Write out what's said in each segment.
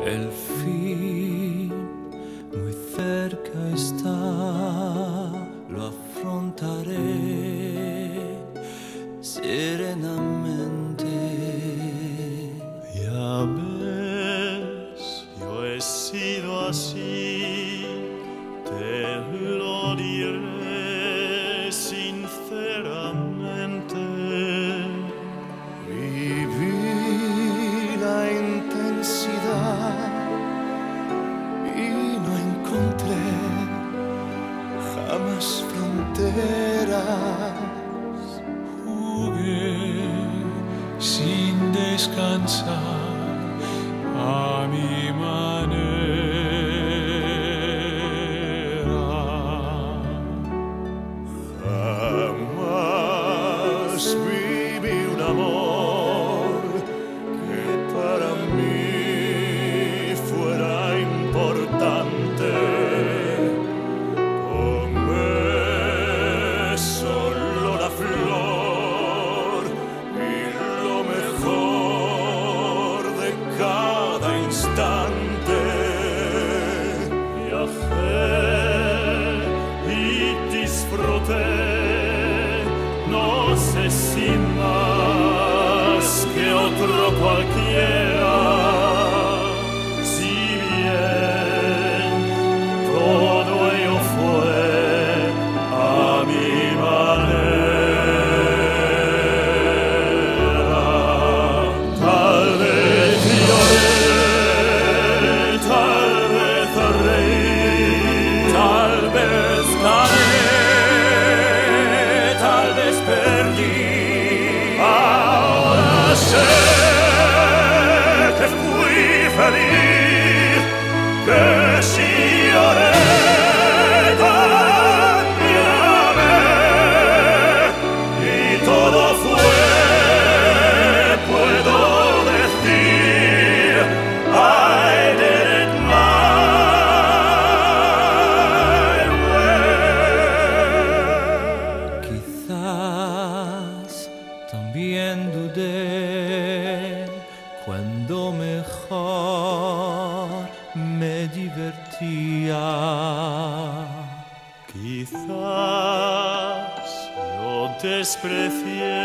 El fin muy cerca está, lo afrontaré serenamente. Ya ves, yo he sido así, te lo diré sinceramente. Viví la intensidad y no encontré jamás fronteras. Jugué sin descansar a mi manera. Jamás viví un amor que para mí fuera importante. Tomé solo la flor y lo mejor de cada instante. Viajé y disfruté, no sé si más que otro cualquiera, si bien todo ello fue a mi manera. Tal vez lloré, tal vez reí, tal vez gané, tal vez perdí. Ahora sé que fui feliz, que si lloré también amé, y todo fue, puedo decir, I did it my way. Quizás también dudé cuando mejor me divertía. Quizás yo desprecié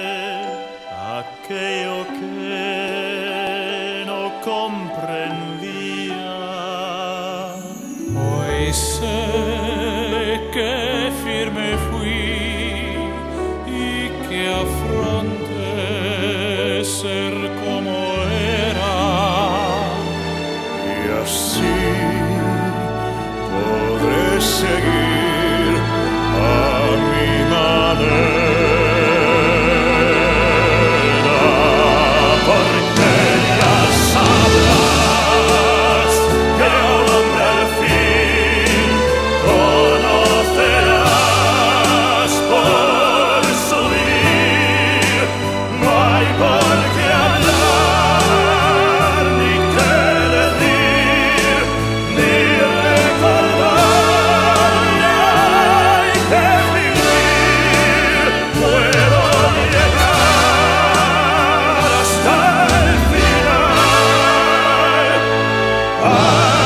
aquello que no comprendía. Hoy sé que firme fui y que afronté ser como era. Y así podré seguir a mi manera, porque ya sabrás que un hombre al fin conocerás por su vivir. No hay por qué hablar, ni qué decir, ni recordar, hay que vivir. Puedo llegar hasta el final.